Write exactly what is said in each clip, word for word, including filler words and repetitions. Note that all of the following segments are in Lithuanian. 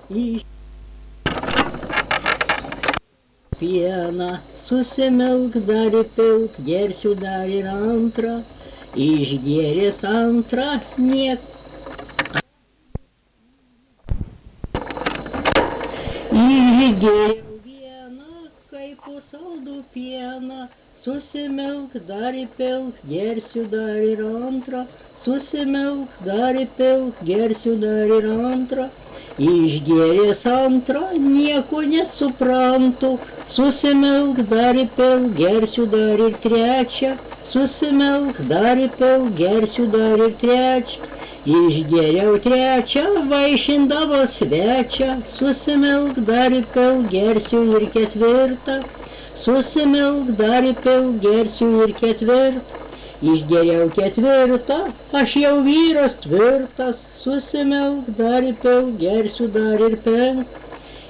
į pieną, susimilk dar įpilk, gersiu dar ir antrą, išgėręs antrą, niek. Išgėriau vieną, kaip saldų pieną, susimilk dar įpilk, gersiu dar ir antrą, susimilk dar įpilk, gersiu dar ir antrą. Išgėręs antrą, nieko nesuprantu, susimilk dar įpilk, gersiu dar ir trečią, susimilk dar įpilk, gersiu dar ir trečią. Išgėriau trečią, vaišindavo svečią, susimilk dar įpilk, gersiu ir ketvirtą, susimilk dar įpilk, gersiu ir ketvirtą. Išgėriau ketvirtą, aš jau vyras tvirtas, susimilk dar įpilk, gersiu dar ir penktą,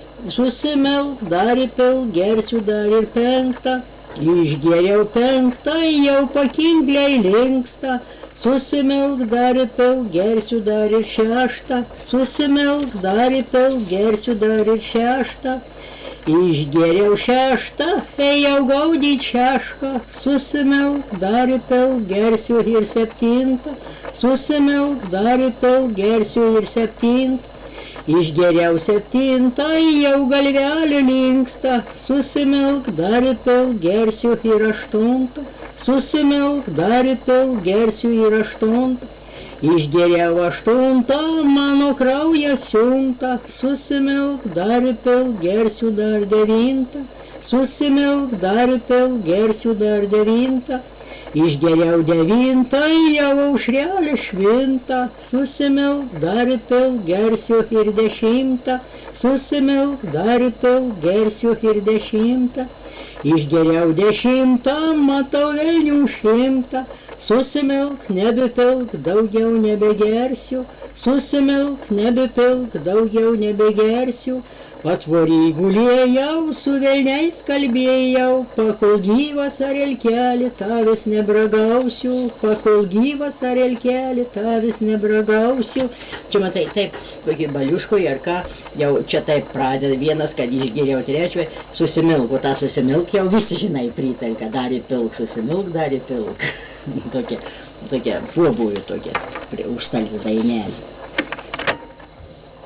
susimilk dar įpilk, gersiu dar ir penktą. Išgėriau penktą, jau pakinkliai linksta, susimilk dar įpilk, gersiu dar ir šeštą, susimilk dar įpilk, gersiu dar ir šeštą. Išgėriau šeštą, ėjau gaudyt šešką, susimilk dar įpilk, gersiu ir septintą, susimilk dar įpilk, gersiu ir septintą. Išgėriau septintą, jau galvelė linksta, susimilk dar įpilk, gersiu ir aštuntą, susimilk dar įpilk, gersiu ir aštuntą. Išgėriau aštuntą, mano kraujas siunta, susimilk dar įpilk, gersiu dar devintą, susimilk dar įpilk, gersiu dar devintą. Išgėriau devintą, jau aušrelė švinta, susimilk dar įpilk, gersiu ir dešimtą, susimilk dar įpilk, gersiu ir dešimtą. Išgėriau dešimtą, matau velnių šimtą, susimilk, nebepilk, daugiau nebegersiu, susimilk, nebepilk, daugiau nebegersiu. Patvory gulėjau, su velniais kalbėjau, pakol gyvas arelkelį tavęs nebragausiu, pakol gyvas arelkelį tavęs nebragausiu. Čia matai, taip, kokį baliuškoje ar ką, jau čia taip pradeda vienas, kad išgėriau trečią, susimilk, o tą susimilk jau visi žinai pritarka, dar įpilk, susimilk, dar įpilk. Tokia, tokia, pobūvių tokia, užstalsi dainelė.